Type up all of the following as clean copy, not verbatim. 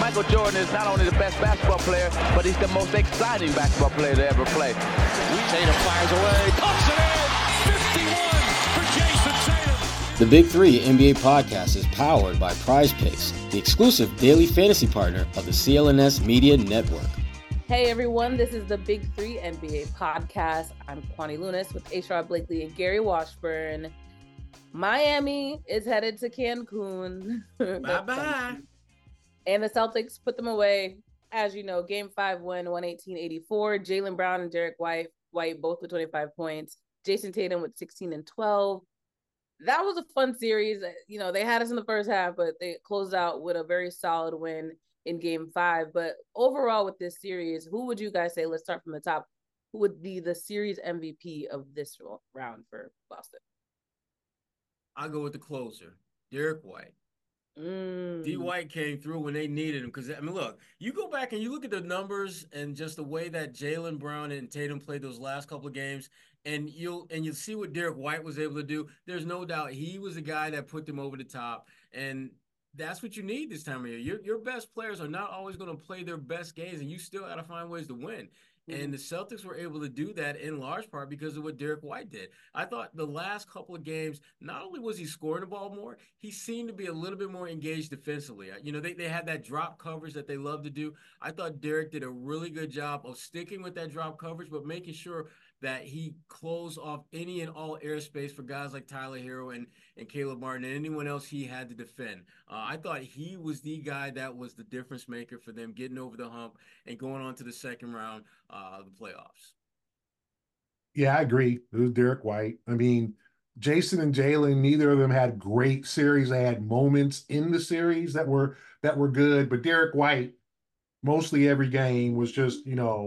Michael Jordan is not only the best basketball player, but he's the most exciting basketball player to ever play. Tatum fires away, pumps it in, 51 for Jason Tatum. The Big Three NBA podcast is powered by Prize Picks, the exclusive daily fantasy partner of the CLNS Media Network. Hey everyone, this is the Big Three NBA podcast. I'm Kwani Lunis with Ashraf Blakely and Gary Washburn. Miami is headed to Cancun. Bye-bye. And the Celtics put them away. As you know, Game 5 win, 118-84. Jaylen Brown and Derek White both with 25 points. Jason Tatum with 16 and 12. That was a fun series. You know, they had us in the first half, but they closed out with a very solid win in Game 5. But overall with this series, who would you guys say, let's start from the top, who would be the series MVP of this round for Boston? I'll go with the closer, Derek White. D. White came through when they needed him. Because, I mean, look, you go back and you look at the numbers and just the way that Jaylen Brown and Tatum played those last couple of games, and you'll see what Derek White was able to do. There's no doubt he was the guy that put them over the top. And that's what you need this time of year. Your best players are not always going to play their best games, and you still got to find ways to win. And the Celtics were able to do that in large part because of what Derek White did. I thought the last couple of games, not only was he scoring the ball more, he seemed to be a little bit more engaged defensively. You know, they had that drop coverage that they love to do. I thought Derek did a really good job of sticking with that drop coverage, but making sure that he closed off any and all airspace for guys like Tyler Hero and Caleb Martin and anyone else he had to defend. I thought he was the guy that was the difference maker for them getting over the hump and going on to the second round of the playoffs. Yeah, I agree. It was Derek White. I mean, Jason and Jaylen, neither of them had great series. They had moments in the series that were good, but Derek White, mostly every game was just,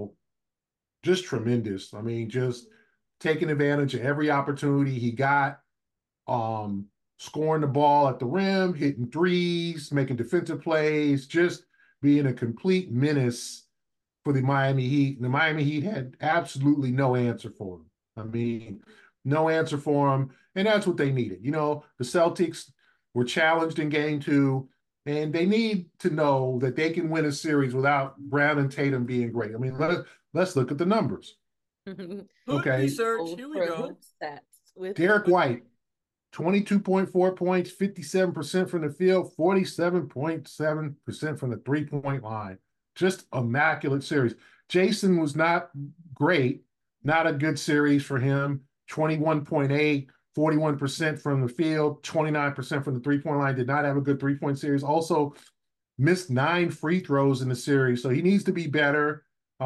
just tremendous. I mean, just taking advantage of every opportunity he got, scoring the ball at the rim, hitting threes, making defensive plays, just being a complete menace for the Miami Heat. And the Miami Heat had absolutely no answer for him. I mean, no answer for him. And that's what they needed. You know, the Celtics were challenged in Game 2, and they need to know that they can win a series without Brown and Tatum being great. I mean, let's look at the numbers. Okay. Research. Here we go. Derek White, 22.4 points, 57% from the field, 47.7% from the three-point line. Just immaculate series. Jason was not great, not a good series for him. 21.8, 41% from the field, 29% from the three-point line. Did not have a good three-point series. Also missed 9 free throws in the series, so he needs to be better.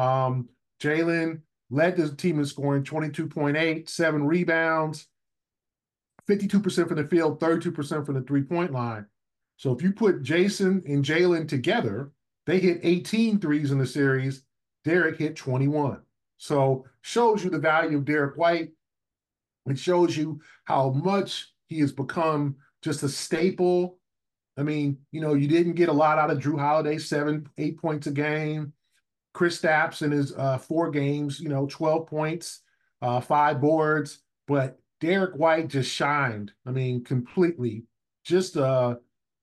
Jaylen led the team in scoring, 22.8, 7 rebounds, 52% from the field, 32% from the three-point line. So if you put Jason and Jaylen together, they hit 18 threes in the series. Derek hit 21. So shows you the value of Derek White. It shows you how much he has become just a staple. I mean, you didn't get a lot out of Jrue Holiday, 7-8 points a game. Kristaps in his 4 games, 12 points, 5 boards. But Derek White just shined. I mean, completely. Just a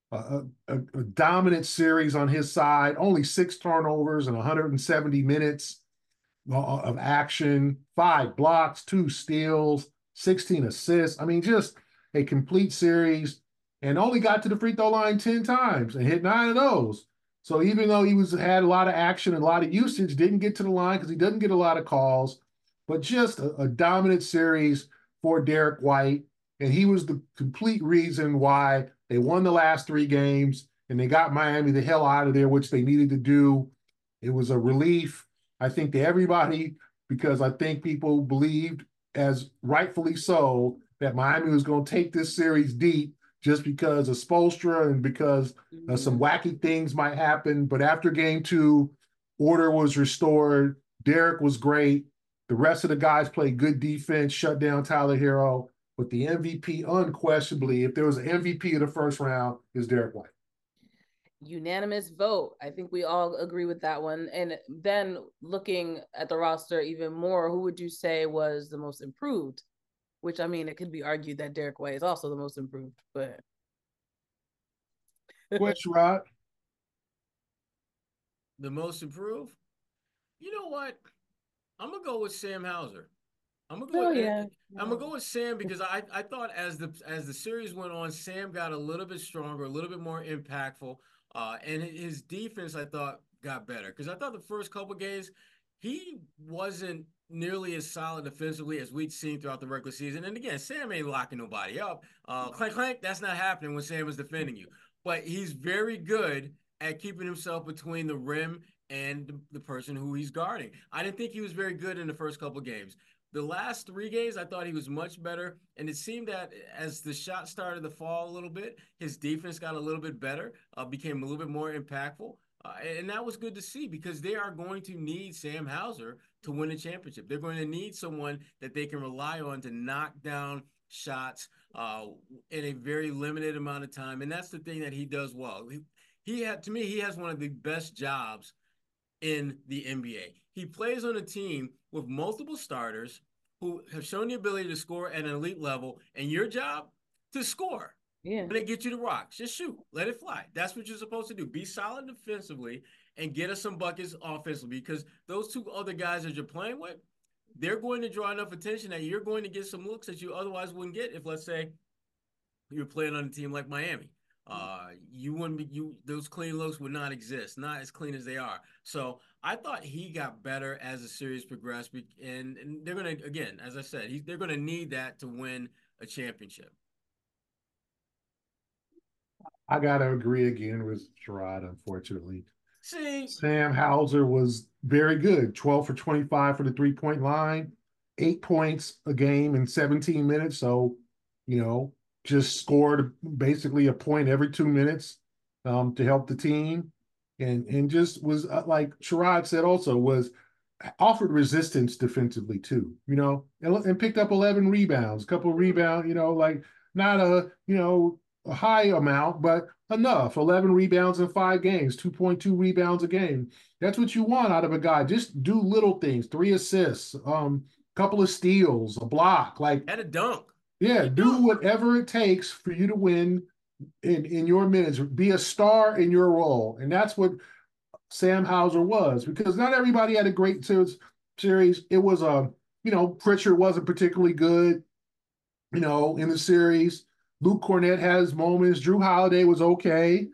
dominant series on his side, only 6 turnovers and 170 minutes of action, 5 blocks, 2 steals, 16 assists. I mean, just a complete series, and only got to the free throw line 10 times and hit 9 of those. So even though he had a lot of action and a lot of usage, didn't get to the line because he doesn't get a lot of calls, but just a dominant series for Derek White. And he was the complete reason why they won the last 3 games and they got Miami the hell out of there, which they needed to do. It was a relief, I think, to everybody, because I think people believed, as rightfully so, that Miami was going to take this series deep just because of Spoelstra and because some wacky things might happen. But after Game 2, order was restored. Derek was great. The rest of the guys played good defense, shut down Tyler Hero. But the MVP, unquestionably, if there was an MVP of the first round, is Derek White. Unanimous vote. I think we all agree with that one. And then looking at the roster even more, who would you say was the most improved? Which, I mean, it could be argued that Derek White is also the most improved, but. Which, Rod? The most improved? You know what? I'm gonna go with Sam Hauser. I'm gonna go Oh with yeah. I'm gonna go with Sam because I thought as the series went on, Sam got a little bit stronger, a little bit more impactful, and his defense I thought got better because I thought the first couple games he wasn't nearly as solid defensively as we'd seen throughout the regular season. And again, Sam ain't locking nobody up. Clank clank, that's not happening when Sam is defending you. But he's very good at keeping himself between the rim and the person who he's guarding. I didn't think he was very good in the first couple games. The last 3 games, I thought he was much better. And it seemed that as the shot started to fall a little bit, his defense got a little bit better, became a little bit more impactful. And that was good to see because they are going to need Sam Hauser to win a championship. They're going to need someone that they can rely on to knock down shots in a very limited amount of time. And that's the thing that he does well. To me, he has one of the best jobs in the NBA. He plays on a team with multiple starters who have shown the ability to score at an elite level, and your job to score. Yeah. When they get you the rocks, just shoot, let it fly. That's what you're supposed to do. Be solid defensively and get us some buckets offensively because those two other guys that you're playing with, they're going to draw enough attention that you're going to get some looks that you otherwise wouldn't get if, let's say, you're playing on a team like Miami. You wouldn't be those clean looks would not exist, not as clean as they are. So I thought he got better as the series progressed, and they're gonna, again, as I said, they're gonna need that to win a championship. I gotta agree again with Sherrod, unfortunately. See, Sam Hauser was very good. 12 for 25 for the 3-point line, 8 points a game in 17 minutes. So, just scored basically a point every 2 minutes to help the team. And just was, like Sherrod said also, was offered resistance defensively too, and picked up 11 rebounds, a couple of rebounds, like not a high amount, but enough. 11 rebounds in 5 games, 2.2 rebounds a game. That's what you want out of a guy. Just do little things, 3 assists, couple of steals, a block, like had a dunk. Yeah, do whatever it takes for you to win in your minutes. Be a star in your role. And that's what Sam Hauser was, because not everybody had a great series. It was Pritchard wasn't particularly good, in the series. Luke Cornett had his moments. Jrue Holiday was okay.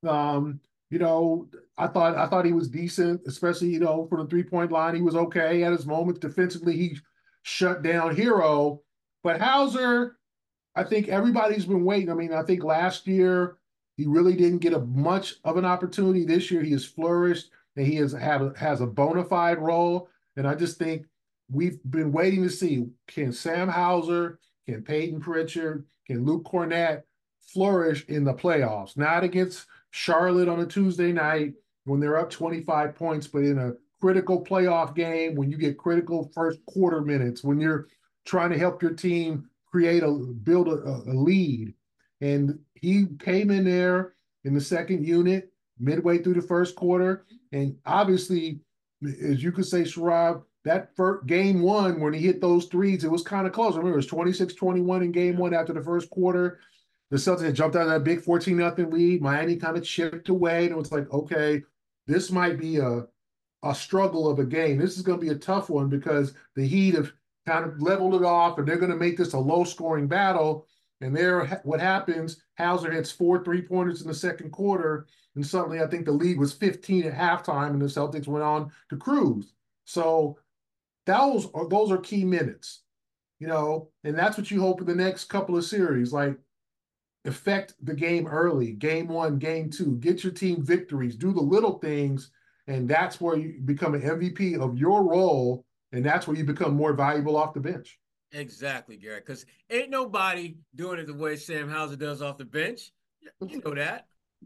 I thought he was decent, especially, for the 3-point line. He was okay at his moments. Defensively, he shut down Hero. But Hauser, I think everybody's been waiting. I mean, I think last year he really didn't get much of an opportunity. This year he has flourished and he has a bona fide role. And I just think we've been waiting to see, can Sam Hauser, can Peyton Pritchard, can Luke Cornett flourish in the playoffs? Not against Charlotte on a Tuesday night when they're up 25 points, but in a critical playoff game when you get critical first quarter minutes, when you're trying to help your team build a lead. And he came in there in the second unit midway through the first quarter. And obviously, as you could say, Sherrod, that first game 1, when he hit those threes, it was kind of close. I remember it was 26-21 in game 1 after the first quarter. The Celtics had jumped out of that big 14-0 lead. Miami kind of chipped away. And it was like, okay, this might be a struggle of a game. This is going to be a tough one because the Heat have kind of leveled it off, and they're going to make this a low-scoring battle. And what happens, Hauser hits 4 3-pointers in the second quarter, and suddenly I think the lead was 15 at halftime, and the Celtics went on to cruise. So those are key minutes, and that's what you hope in the next couple of series, like affect the game early, game 1, game 2, get your team victories, do the little things, and that's where you become an MVP of your role. And that's where you become more valuable off the bench. Exactly, Garrett, because ain't nobody doing it the way Sam Hauser does off the bench. You know that.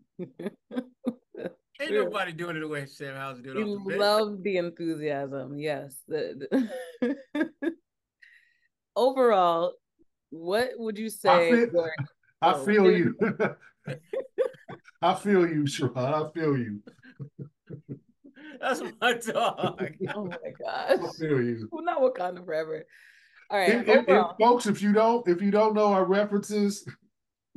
Ain't nobody doing it the way Sam Hauser does off the bench. Love the enthusiasm. Yes. Overall, what would you say? I feel you. I feel you, Sherrod. I feel you. That's my dog. Oh my gosh. I feel you. Well, not Wakanda forever. All right. Folks, if you don't know our references,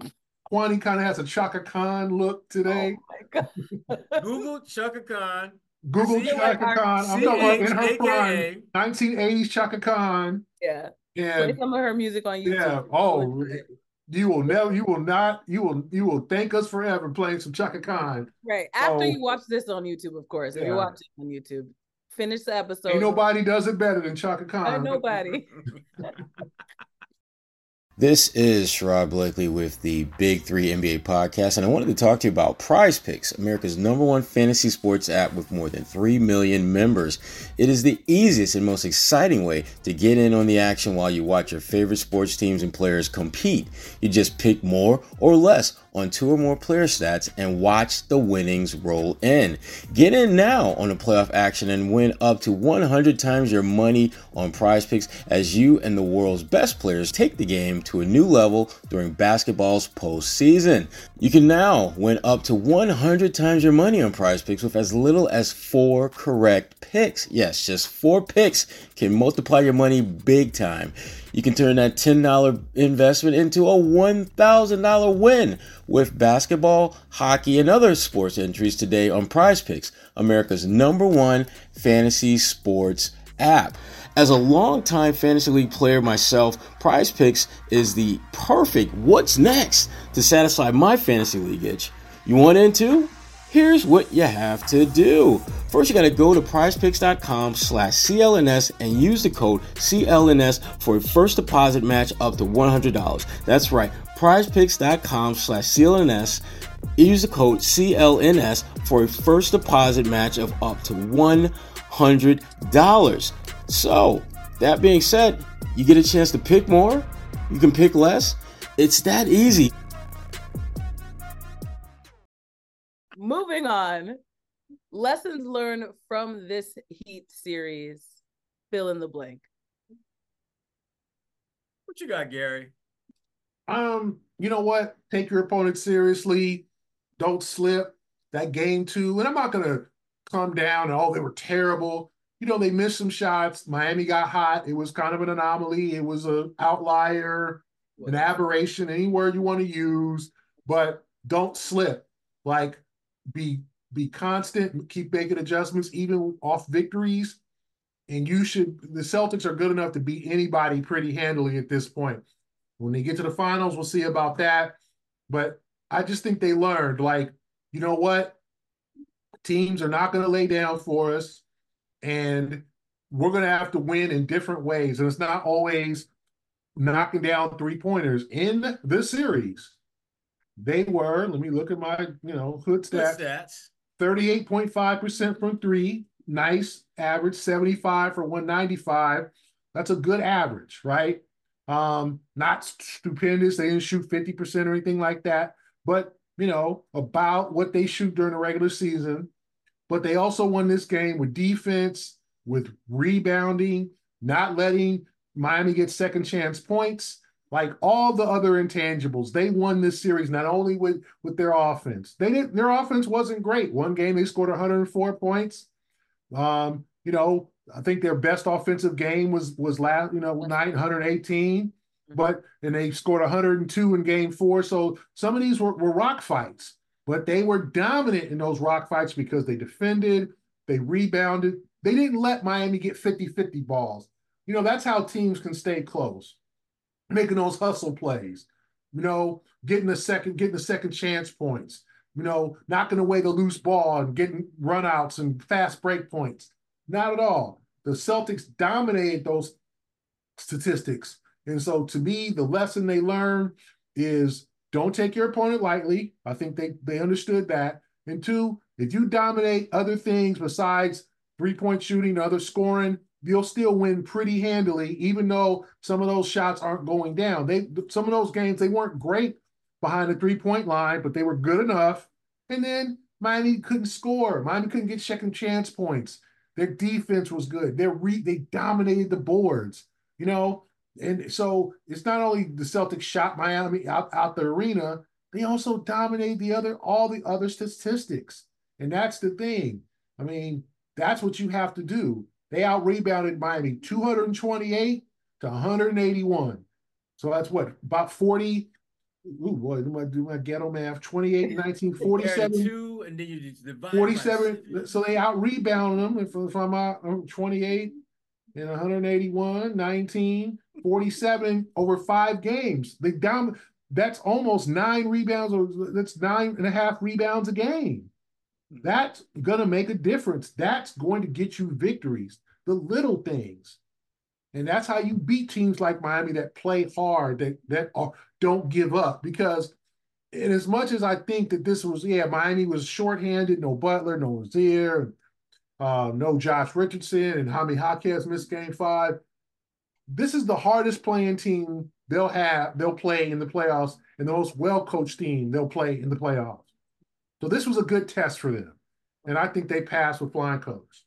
Kwani kind of has a Chaka Khan look today. Oh my God. Google Chaka Khan Google Chaka Khan. I'm talking about in her prime, 1980s Chaka Khan. Yeah. And play some of her music on YouTube. Yeah. Oh, you will thank us forever playing some Chaka Khan. Right. After you watch this on YouTube, of course. If you watch it on YouTube, finish the episode. Ain't nobody does it better than Chaka Khan. Nobody. This is Sherrod Blakely with the Big 3 NBA podcast, and I wanted to talk to you about Prize Picks, America's #1 fantasy sports app with more than 3 million members. It is the easiest and most exciting way to get in on the action while you watch your favorite sports teams and players compete. You just pick more or less on 2 or more player stats and watch the winnings roll in. Get in now on the playoff action and win up to 100 times your money on Prize Picks as you and the world's best players take the game to a new level during basketball's postseason. You can now win up to 100 times your money on Prize Picks with as little as 4 correct picks. Yes, just 4 picks can multiply your money big time. You can turn that $10 investment into a $1,000 win with basketball, hockey, and other sports entries today on Prize Picks, America's #1 fantasy sports app. As a longtime fantasy league player myself, Prize Picks is the perfect what's next to satisfy my fantasy league itch. You want into? Here's what you have to do. First, you got to go to prizepicks.com/CLNS and use the code CLNS for a first deposit match up to $100. That's right, prizepicks.com/CLNS. Use the code CLNS for a first deposit match of up to $100. So, that being said, you get a chance to pick more, you can pick less. It's that easy. Moving on. Lessons learned from this Heat series. Fill in the blank. What you got, Gary? You know what? Take your opponent seriously. Don't slip. That game 2, and I'm not gonna come down and they were terrible. They missed some shots. Miami got hot. It was kind of an anomaly. It was an outlier, an aberration, any word you want to use, but don't slip. Like, be constant, keep making adjustments, even off victories. And the Celtics are good enough to beat anybody pretty handily at this point. When they get to the finals, we'll see about that. But I just think they learned, like, you know what? Teams are not going to lay down for us, and we're going to have to win in different ways. And it's not always knocking down 3-pointers. In this series, they were, let me look at my, hood stats. 38.5% from 3. Nice average. 75 for 195. That's a good average, right? Not stupendous. They didn't shoot 50% or anything like that, but about what they shoot during the regular season. But they also won this game with defense, with rebounding, not letting Miami get second chance points, like all the other intangibles. They won this series not only with their offense. Their offense wasn't great. One game they scored 104 points. I think their best offensive game was last, 118. But they scored 102 in game 4. So some of these were rock fights, but they were dominant in those rock fights because they defended, they rebounded. They didn't let Miami get 50-50 balls. That's how teams can stay close, making those hustle plays, getting the second chance points, knocking away the loose ball and getting runouts and fast break points. Not at all. The Celtics dominated those statistics. And so to me, the lesson they learned is don't take your opponent lightly. I think they understood that. And 2, if you dominate other things besides 3-point shooting, other scoring, you'll still win pretty handily, even though some of those shots aren't going down. Some of those games, they weren't great behind the 3-point line, but they were good enough. And then Miami couldn't score. Miami couldn't get second chance points. Their defense was good. They dominated the boards, And so it's not only the Celtics shot Miami out the arena, they also dominated all the other statistics. And that's the thing. I mean, that's what you have to do. They out-rebounded Miami 228 to 181. So that's what, about 40 ooh boy, do my ghetto math. 28, 19, 47. 2, and then you just divide 47. So they out rebound them. If I'm out 28 and 181, 19, 47 over 5 games. They down. That's almost 9 rebounds, or that's 9.5 rebounds a game. That's gonna make a difference. That's going to get you victories. The little things. And that's how you beat teams like Miami that play hard, that don't give up. Because and as much as I think that this was, Miami was shorthanded, no Butler, no Rozier, no Josh Richardson, and Jaime Jaquez missed game 5. This is the hardest playing team they'll play in the playoffs, and the most well-coached team they'll play in the playoffs. So this was a good test for them. And I think they passed with flying colors.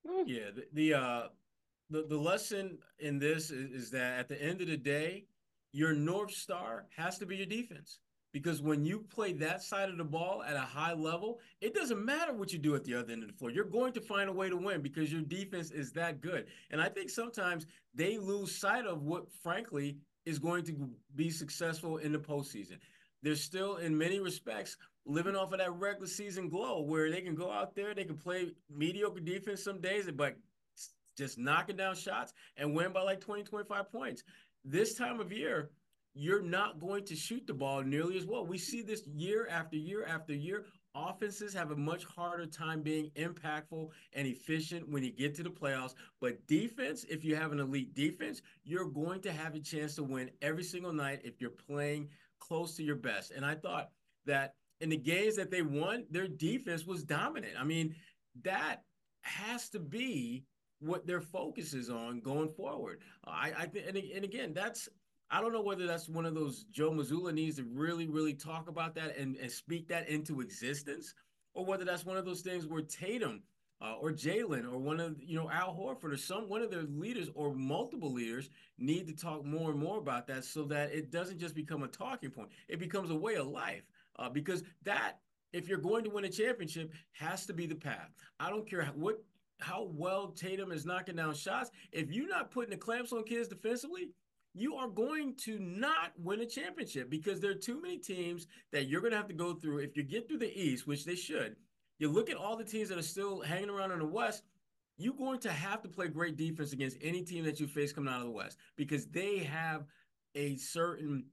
Yeah, the lesson in this is that at the end of the day, your North Star has to be your defense. Because when you play that side of the ball at a high level, it doesn't matter what you do at the other end of the floor. You're going to find a way to win because your defense is that good. And I think sometimes they lose sight of what, frankly, is going to be successful in the postseason. They're still, in many respects, living off of that regular season glow where they can go out there, they can play mediocre defense some days, but just knocking down shots and win by like 20, 25 points. This time of year, you're not going to shoot the ball nearly as well. We see this year after year after year. Offenses have a much harder time being impactful and efficient when you get to the playoffs. But defense, if you have an elite defense, you're going to have a chance to win every single night if you're playing close to your best. And I thought that in the games that they won, their defense was dominant. I mean, that has to be what their focus is on going forward. I think, and again, I don't know whether that's one of those Joe Mazzulla needs to really, really talk about that and speak that into existence, or whether that's one of those things where Tatum or Jalen or one of, Al Horford or one of their leaders or multiple leaders need to talk more and more about that so that it doesn't just become a talking point. It becomes a way of life because that, if you're going to win a championship, has to be the path. I don't care how well Tatum is knocking down shots. If you're not putting the clamps on kids defensively, you are going to not win a championship because there are too many teams that you're going to have to go through. If you get through the East, which they should, you look at all the teams that are still hanging around in the West, you're going to have to play great defense against any team that you face coming out of the West because they have a certain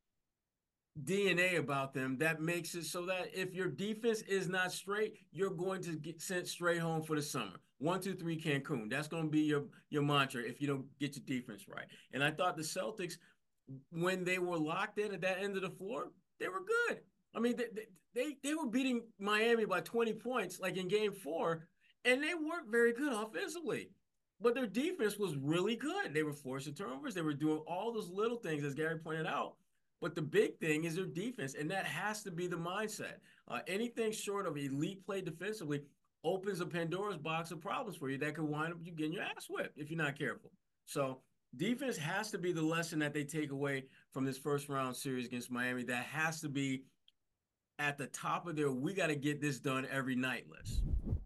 DNA about them that makes it so that if your defense is not straight, you're going to get sent straight home for the summer. 1, 2, 3 Cancun. That's going to be your mantra if you don't get your defense right. And I thought the Celtics, when they were locked in at that end of the floor, they were good. I mean, they were beating Miami by 20 points, like in Game 4, and they weren't very good offensively. But their defense was really good. They were forcing turnovers. They were doing all those little things, as Gary pointed out. But the big thing is their defense, and that has to be the mindset. Anything short of elite play defensively opens a Pandora's box of problems for you that could wind up you getting your ass whipped if you're not careful. So defense has to be the lesson that they take away from this first-round series against Miami. That has to be at the top of their we got to get this done every night list.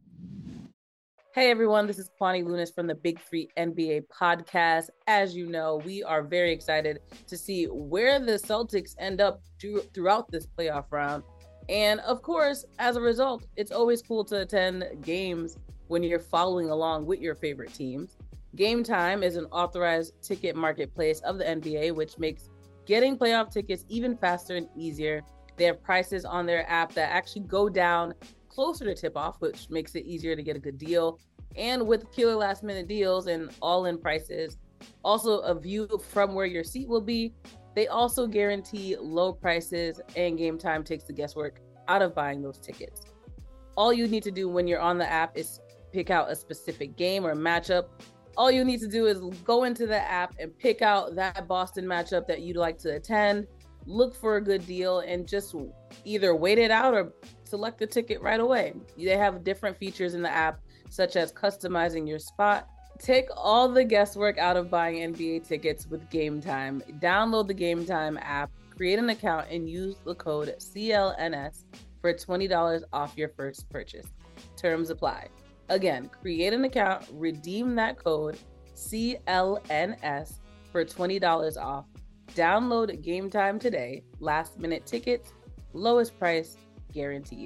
Hey everyone, this is Kwani Lunis from the Big 3 NBA podcast. As you know, we are very excited to see where the Celtics end up throughout this playoff round. And of course, as a result, it's always cool to attend games when you're following along with your favorite teams. Game Time is an authorized ticket marketplace of the NBA, which makes getting playoff tickets even faster and easier. They have prices on their app that actually go down closer to tip-off, which makes it easier to get a good deal. And with killer last-minute deals and all-in prices, also a view from where your seat will be, they also guarantee low prices, and Game Time takes the guesswork out of buying those tickets. All you need to do when you're on the app is pick out a specific game or matchup. All you need to do is go into the app and pick out that Boston matchup that you'd like to attend, look for a good deal, and just either wait it out or select the ticket right away. They have different features in the app, such as customizing your spot. Take all the guesswork out of buying NBA tickets with Game Time. Download the Game Time app, create an account, and use the code CLNS for $20 off your first purchase. Terms apply. Again, create an account, redeem that code CLNS for $20 off. Download Game Time today. Last minute tickets, lowest price guaranteed.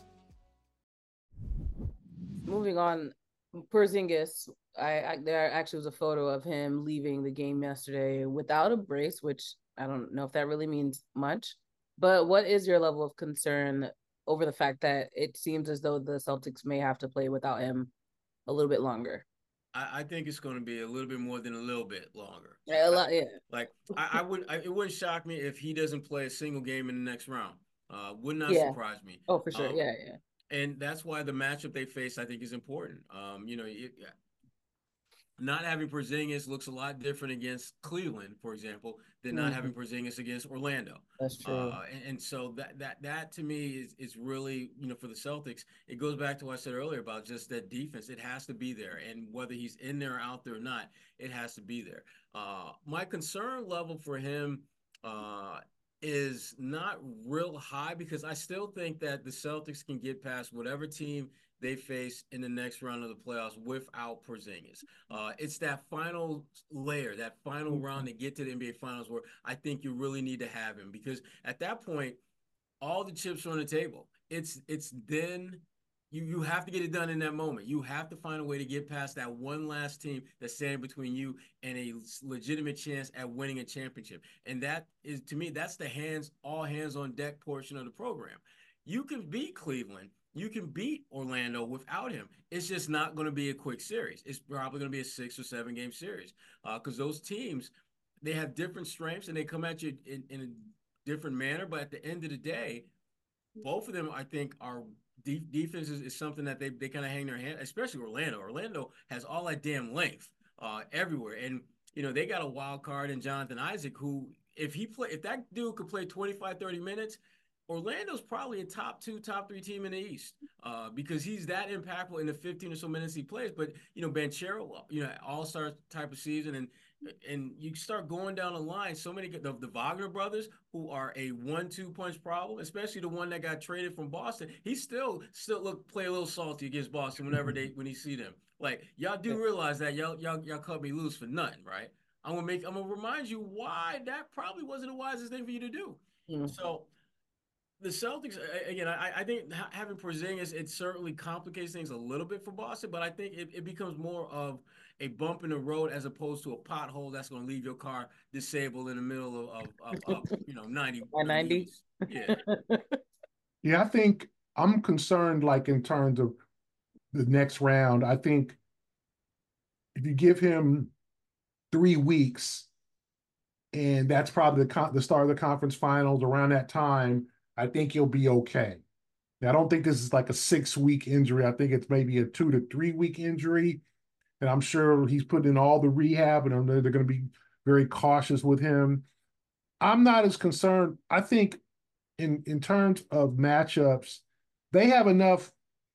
Moving on, Porzingis. There actually was a photo of him leaving the game yesterday without a brace, which I don't know if that really means much. But what is your level of concern over the fact that it seems as though the Celtics may have to play without him a little bit longer? I think it's going to be a little bit more than a little bit longer. Yeah, a lot, yeah. It wouldn't shock me if he doesn't play a single game in the next round. Would not Yeah. surprise me. Oh, for sure. Yeah. And that's why the matchup they face, I think, is important. Not having Porzingis looks a lot different against Cleveland, for example, than not having Porzingis against Orlando. That's true. And so that to me is really, for the Celtics, it goes back to what I said earlier about just that defense. It has to be there. And whether he's in there or out there or not, it has to be there. My concern level for him is not real high because I still think that the Celtics can get past whatever team they face in the next round of the playoffs without Porzingis. It's that final layer, that final round to get to the NBA Finals where I think you really need to have him because at that point, all the chips are on the table. It's then you have to get it done in that moment. You have to find a way to get past that one last team that's standing between you and a legitimate chance at winning a championship. And that is, to me, that's the all hands on deck portion of the program. You can beat Cleveland. You can beat Orlando without him. It's just not going to be a quick series. It's probably going to be a 6 or 7 game series because those teams, they have different strengths and they come at you in a different manner. But at the end of the day, both of them, I think, are defense is something that they kind of hang their hand, especially Orlando. Orlando has all that damn length everywhere. And, they got a wild card in Jonathan Isaac who, if that dude could play 25, 30 minutes, Orlando's probably a top 2, top 3 team in the East because he's that impactful in the 15 or so minutes he plays. But, Banchero, all-star type of season. And you start going down the line, so many the Wagner brothers who are a 1-2 punch problem, especially the one that got traded from Boston. He still play a little salty against Boston when he see them. Like, y'all do realize that y'all cut me loose for nothing, right? I'm gonna remind you why that probably wasn't the wisest thing for you to do. So the Celtics, again, I think having Porzingis, it certainly complicates things a little bit for Boston, but I think it becomes more of a bump in the road as opposed to a pothole that's going to leave your car disabled in the middle of 90. 90? Yeah. Yeah, I think I'm concerned, like, in terms of the next round. I think if you give him 3 weeks, and that's probably the start of the conference finals around that time, I think he'll be okay. Now, I don't think this is like a 6-week injury. I think it's maybe a 2 to 3 week injury. And I'm sure he's put in all the rehab and they're going to be very cautious with him. I'm not as concerned. I think in terms of matchups, they have enough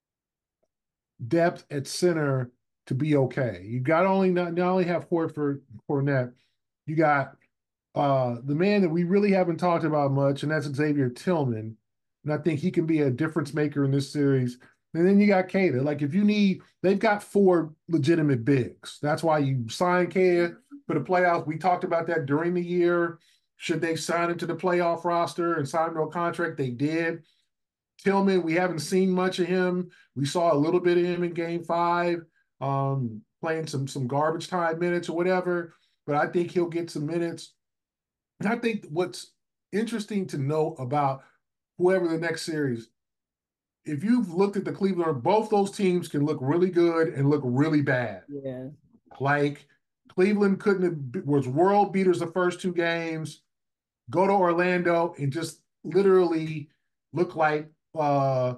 depth at center to be okay. You got not only have Horford, Fournette, you got the man that we really haven't talked about much, and that's Xavier Tillman. And I think he can be a difference maker in this series. And then you got Kata. Like, they've got 4 legitimate bigs. That's why you sign Kata for the playoffs. We talked about that during the year. Should they sign him to the playoff roster and sign him to a contract? They did. Tillman, we haven't seen much of him. We saw a little bit of him in Game 5, playing some garbage time minutes or whatever. But I think he'll get some minutes. And I think what's interesting to know about whoever the next series, if you've looked at the Cleveland, both those teams can look really good and look really bad. Yeah. Like, Cleveland was world beaters the first 2 games, go to Orlando and just literally look like look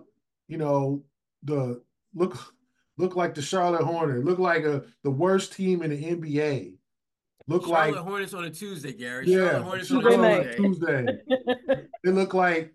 like the Charlotte Hornets, look like the worst team in the NBA. Charlotte Hornets on a Tuesday, Gary. Yeah, Hornets on a Tuesday. They look like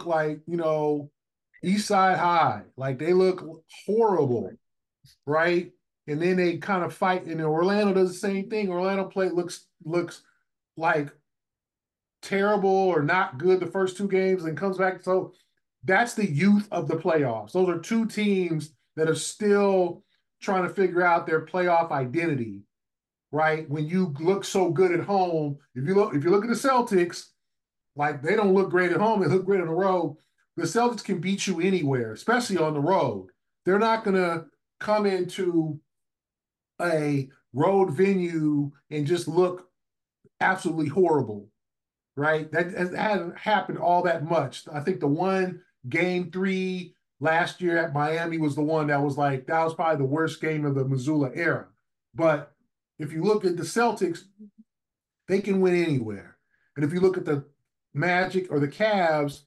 East Side High. Like, they look horrible, right? And then they kind of fight. And then Orlando does the same thing. Orlando looks like terrible or not good the first 2 games and comes back. So that's the youth of the playoffs. Those are 2 teams that are still trying to figure out their playoff identity. right? When you look so good at home, if you look at the Celtics, like they don't look great at home, they look great on the road. The Celtics can beat you anywhere, especially on the road. They're not going to come into a road venue and just look absolutely horrible, right? That hasn't happened all that much. I think the one game 3 last year at Miami was the one that was probably the worst game of the Missoula era. But if you look at the Celtics, they can win anywhere. And if you look at the Magic or the Cavs,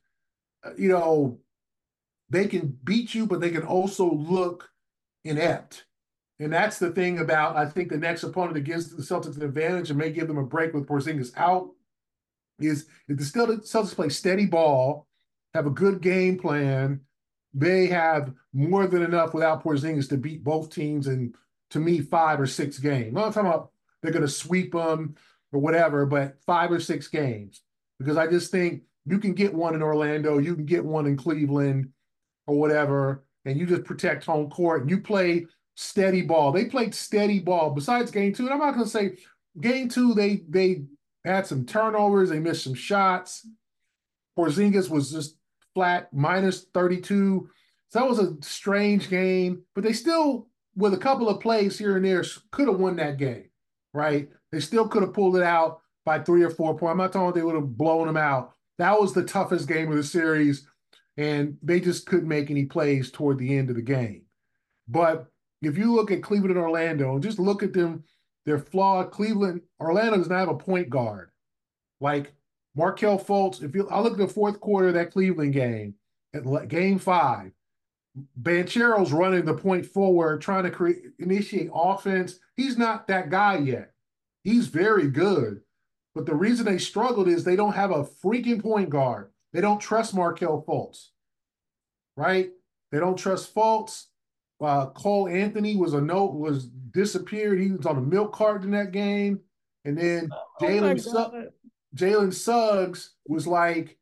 they can beat you, but they can also look inept. And that's the thing about, I think, the next opponent that gives the Celtics an advantage and may give them a break with Porzingis out is if the Celtics play steady ball, have a good game plan, they have more than enough without Porzingis to beat both teams in, to me, 5 or 6 games. I'm not talking about they're going to sweep them or whatever, but 5 or 6 games. Because I just think you can get one in Orlando, you can get one in Cleveland or whatever, and you just protect home court and you play steady ball. They played steady ball besides game 2. And I'm not going to say game 2, they had some turnovers, they missed some shots. Porzingis was just flat, minus 32. So that was a strange game, but they still, with a couple of plays here and there, could have won that game, right? They still could have pulled it out by 3 or 4 points. I'm not talking they would have blown them out. That was the toughest game of the series, and they just couldn't make any plays toward the end of the game. But if you look at Cleveland and Orlando, and just look at them, they're flawed. Orlando does not have a point guard. Like Markelle Fultz, I look at the fourth quarter of that Cleveland game, at game 5, Banchero's running the point forward, trying to initiate offense. He's not that guy yet. He's very good. But the reason they struggled is they don't have a freaking point guard. They don't trust Markelle Fultz, right? They don't trust Fultz. Cole Anthony was disappeared. He was on a milk carton in that game. And then Jalen Suggs was like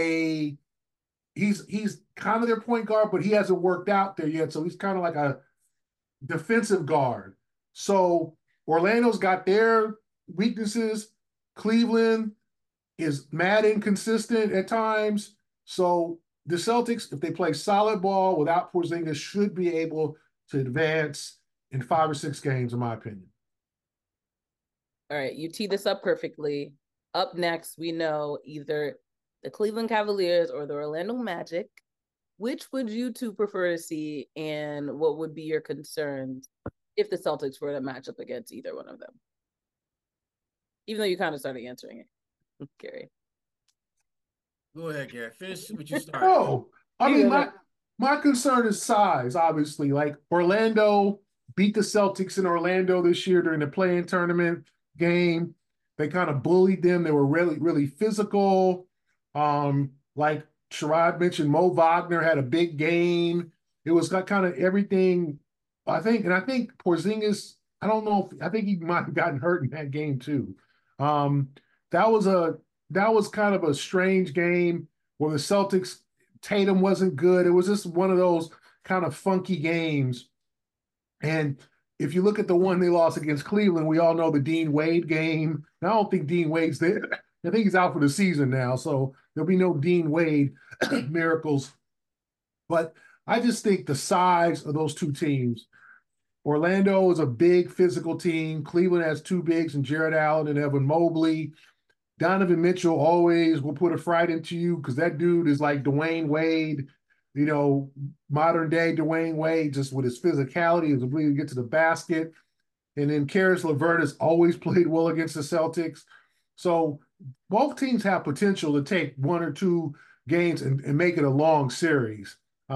he's kind of their point guard, but he hasn't worked out there yet. So he's kind of like a defensive guard. So Orlando's got their weaknesses. Cleveland is mad inconsistent at times. So the Celtics, if they play solid ball without Porzingis, should be able to advance in 5 or 6 games, in my opinion. All right, you teed this up perfectly. Up next, we know either the Cleveland Cavaliers or the Orlando Magic. Which would you two prefer to see, and what would be your concerns if the Celtics were to match up against either one of them? Even though you kind of started answering it, Gary. Go ahead, Gary. Finish what you started. No, I mean, my concern is size, obviously. Like Orlando beat the Celtics in Orlando this year during the play-in tournament game. They kind of bullied them. They were really, really physical. Like Sherrod mentioned, Mo Wagner had a big game. It was kind of everything, I think. And I think Porzingis, I think he might have gotten hurt in that game too. That was kind of a strange game where the Celtics, Tatum wasn't good. It was just one of those kind of funky games. And if you look at the one they lost against Cleveland, we all know the Dean Wade game. And I don't think Dean Wade's there. I think he's out for the season now, so there'll be no Dean Wade miracles. But I just think the size of those two teams, Orlando is a big physical team. Cleveland has 2 bigs in Jared Allen and Evan Mobley. Donovan Mitchell always will put a fright into you because that dude is like Dwayne Wade, modern day Dwayne Wade, just with his physicality, his ability to get to the basket. And then Karis LeVert has always played well against the Celtics. So both teams have potential to take 1 or 2 games and make it a long series.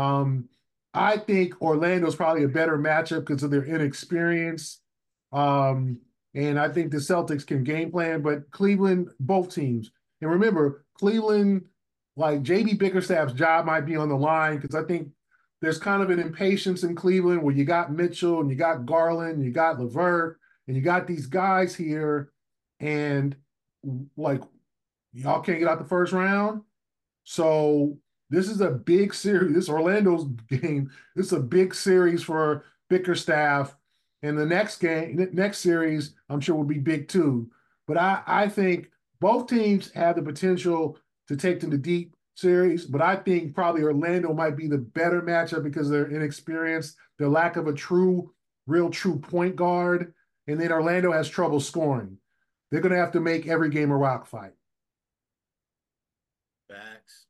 I think Orlando's probably a better matchup because of their inexperience. And I think the Celtics can game plan, but Cleveland, both teams. And remember, Cleveland, like JB Bickerstaff's job might be on the line because I think there's kind of an impatience in Cleveland where you got Mitchell and you got Garland, and you got LeVert, and you got these guys here, and like y'all can't get out the first round. So this is a big series. This Orlando's game. This is a big series for Bickerstaff. And the next series, I'm sure will be big too. But I think both teams have the potential to take to the deep series, but I think probably Orlando might be the better matchup because of their inexperience, their lack of a real true point guard, and then Orlando has trouble scoring. They're going to have to make every game a rock fight. Facts.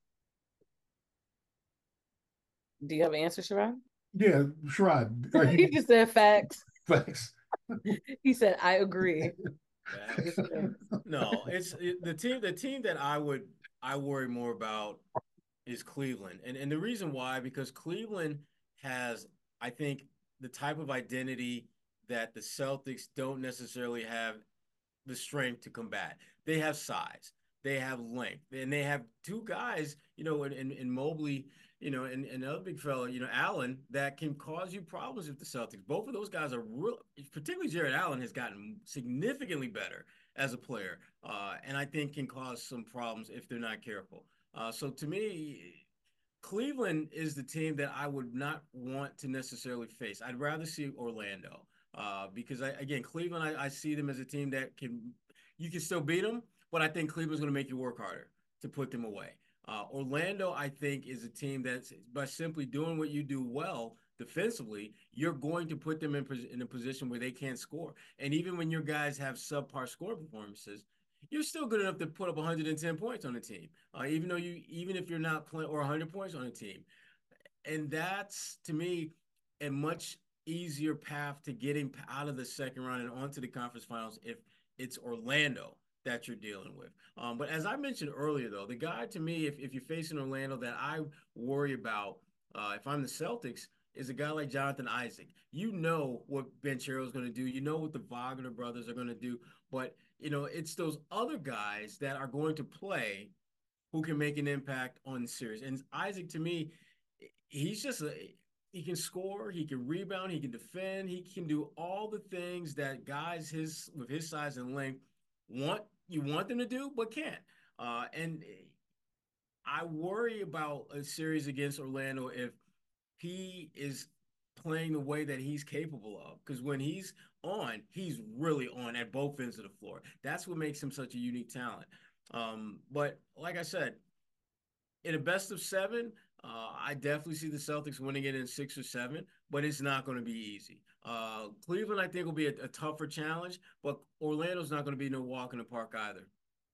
Do you have an answer, Sherrod? Yeah, Sherrod. He just said facts. Facts. He said, I agree. Facts. No, the team that I worry more about is Cleveland. And the reason why, because Cleveland has, I think, the type of identity that the Celtics don't necessarily have the strength to combat. They have size, they have length, and they have two guys, in Mobley, and another big fella, Allen, that can cause you problems with the Celtics. Both of those guys are real, particularly Jared Allen has gotten significantly better as a player, and I think can cause some problems if they're not careful. So to me, Cleveland is the team that I would not want to necessarily face. I'd rather see Orlando because, Cleveland, I see them as a team that you can still beat them, but I think Cleveland's going to make you work harder to put them away. Orlando, I think, is a team that's, by simply doing what you do well defensively, you're going to put them in a position where they can't score. And even when your guys have subpar score performances, you're still good enough to put up 110 points on a team, even if you're not playing, or 100 points on a team. And that's, to me, a much easier path to getting out of the second round and onto the conference finals if it's Orlando that you're dealing with. But as I mentioned earlier, though, the guy, to me, if you're facing Orlando, that I worry about, if I'm the Celtics, is a guy like Jonathan Isaac. You know what Banchero is going to do. You know what the Wagner brothers are going to do. But, it's those other guys that are going to play who can make an impact on the series. And Isaac, to me, he's just he can score, he can rebound, he can defend, he can do all the things that guys with his size and length want them to do, but can't. And I worry about a series against Orlando if he is playing the way that he's capable of. Because when he's on, he's really on at both ends of the floor. That's what makes him such a unique talent. But like I said, in a best of seven, I definitely see the Celtics winning it in 6 or 7, but it's not going to be easy. Cleveland, I think, will be a tougher challenge, but Orlando's not going to be no walk in the park either.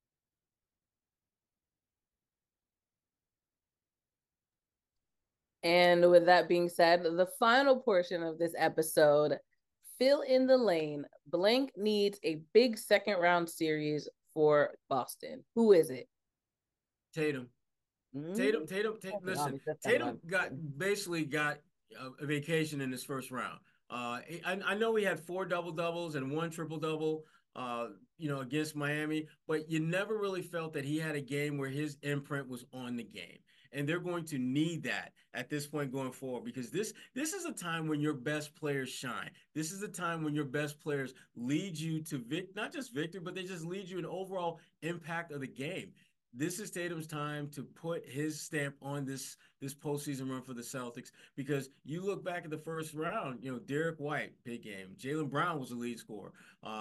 And with that being said, the final portion of this episode, fill in the lane. Blank needs a big second round series for Boston. Who is it? Tatum. Tatum. Listen, Tatum got a vacation in his first round. I know he had 4 double-doubles and 1 triple-double, against Miami, but you never really felt that he had a game where his imprint was on the game. And they're going to need that at this point going forward, because this is a time when your best players shine. This is a time when your best players lead you to not just victory, but they just lead you in overall impact of the game. This is Tatum's time to put his stamp on this postseason run for the Celtics, because you look back at the first round, Derek White, big game. Jaylen Brown was the lead scorer.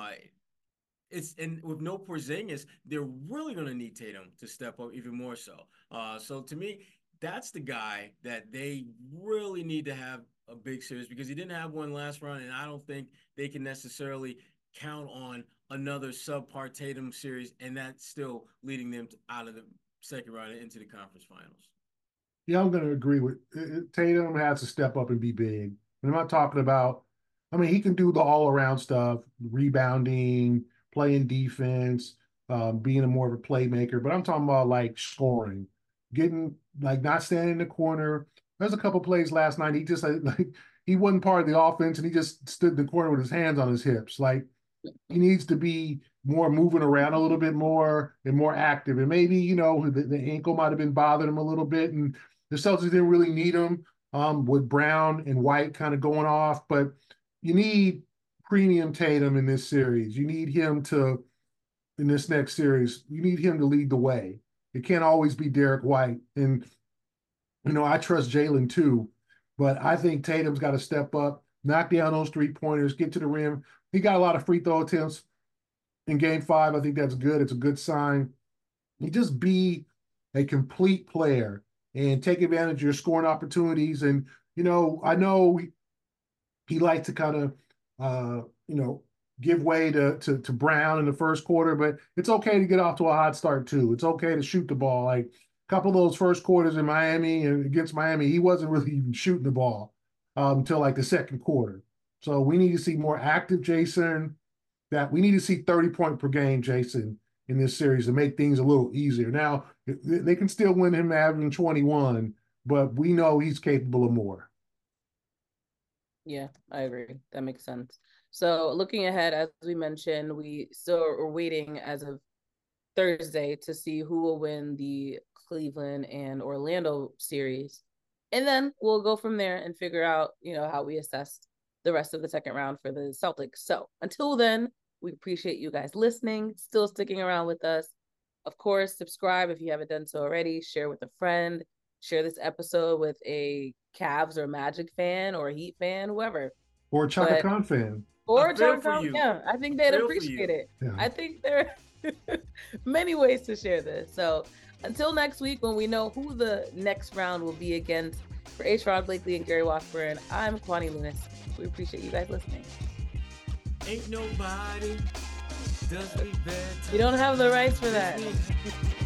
And with no Porzingis, they're really going to need Tatum to step up even more so. So to me, that's the guy that they really need to have a big series, because he didn't have one last round, and I don't think they can necessarily count on another subpar Tatum series, and that's still leading them out of the second round and into the conference finals. Yeah, I'm going to agree with Tatum. Has to step up and be big. And I'm not talking about, he can do the all-around stuff, rebounding, playing defense, being more of a playmaker, but I'm talking about like scoring, getting, like, not standing in the corner. There's a couple plays last night. He just he wasn't part of the offense, and he just stood in the corner with his hands on his hips. Like, he needs to be more moving around a little bit more and more active. And maybe, the ankle might have been bothering him a little bit, and the Celtics didn't really need him with Brown and White kind of going off. But you need premium Tatum in this series. You need him in this next series, you need him to lead the way. It can't always be Derek White. And, I trust Jaylen too, but I think Tatum's got to step up. knock down those 3-pointers, get to the rim. He got a lot of free throw attempts in game 5. I think that's good. It's a good sign. You just be a complete player and take advantage of your scoring opportunities. And, I know he likes to kind of, give way to Brown in the first quarter, but it's okay to get off to a hot start too. It's okay to shoot the ball. Like a couple of those first quarters in Miami and against Miami, he wasn't really even shooting the ball until like the second quarter. So we need to see more active Jayson. That we need to see 30 points per game, Jayson, in this series to make things a little easier. Now they can still win him averaging 21, but we know he's capable of more. Yeah, I agree. That makes sense. So looking ahead, as we mentioned, we still are waiting as of Thursday to see who will win the Cleveland and Orlando series. And then we'll go from there and figure out, how we assess the rest of the second round for the Celtics. So until then, we appreciate you guys listening, still sticking around with us. Of course, subscribe if you haven't done so already. Share with a friend. Share this episode with a Cavs or Magic fan or Heat fan, whoever. Or a Chaka Khan fan. Or a Chaka Khan, yeah. I think they'd appreciate it. Yeah. I think there are many ways to share this. So until next week, when we know who the next round will be against, for H. Rod Blakely and Gary Washburn, I'm Kwani Lunis. We appreciate you guys listening. Ain't nobody does me better. You don't have the rights for that.